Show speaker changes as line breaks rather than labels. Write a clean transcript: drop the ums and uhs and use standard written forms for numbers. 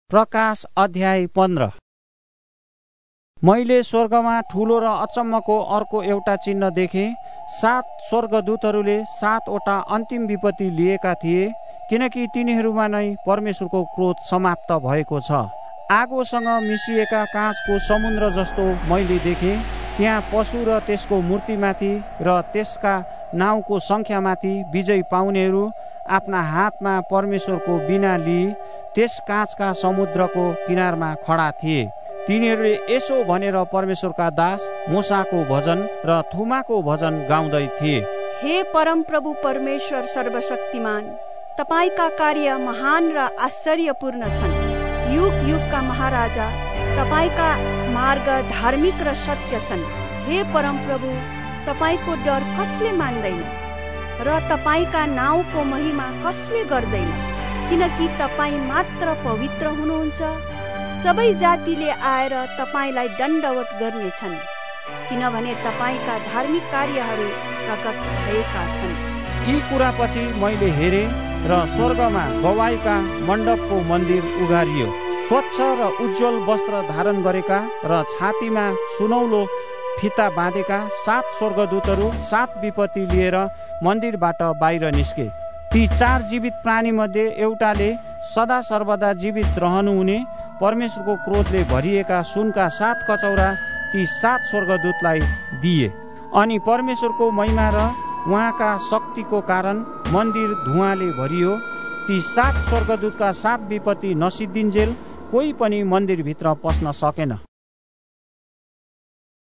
प्रकाश अध्याय 15। मैले स्वर्गमा ठूलो र अचम्मको अर्को एउटा चिन्ह देखेँ। 7 स्वर्गदूतहरूले 7वटा अन्तिम विपत्ति लिएका थिए, किनकि तिनीहरूमा नै परमेश्वरको क्रोध समाप्त भएको छ। आगोसँग मिसिएका काँचको समुद्र जस्तो मैले देखेँ। त्यहाँ पशु र त्यसको मूर्तिमाथि र त्यसका नाउँको सङ्ख्यामाथि विजय पाउनेहरू आफ्ना हातमा परमेश्वरको बीणा लिई त्यस काँचका समुद्रको किनारमा खडा थिए। तिनीहरूले यसो भनेर परमेश्वरका दास मूसाको भजन र थुमाको भजन गाउँदै थिए।
हे परमप्रभु परमेश्वर सर्वशक्तिमान, तपाईका कार्य महान र आश्चर्यपूर्ण छन्। युग युगका महाराजा, तपाईका मार्ग धार्मिक र सत्य छन्। हे परमप्रभु, तपाईको डर कसले मान्दैन र तपाईका नाउँको महिमा कसले गर्दैन? किनकि तपाईँ मात्र पवित्र हुनुहुन्छ। सबै जातिले आएर तपाईलाई दण्डवत गर्नेछन्, किनभने तपाईका धार्मिक कार्यहरू प्रकट भएका छन्।
यी कुरापछि मैले हेरेँ र स्वर्गमा गवाईका मण्डपको मन्दिर उघारियो। स्वच्छ र उज्जवल वस्त्र धारण गरेका र छातीमा सुनौलो फिता बाँधेका 7 स्वर्गदूतहरू 7 विपत्ति लिएर मन्दिरबाट बाहिर निस्के। ती 4 जीवित प्राणी मध्ये एउटाले सदा सर्वदा जीवित रहनुहुने परमेश्वरको क्रोधले भरिएका सुनका 7 कचौरा ती 7 स्वर्गदूतलाई दिए। अनि परमेश्वरको महिमा र उहाँका शक्तिको कारण मन्दिर धुवाँले भरियो। ती 7 स्वर्गदूतका 7 विपत्ति नसिद्धिन्जेल कोही पनि मन्दिरभित्र पस्न सकेन।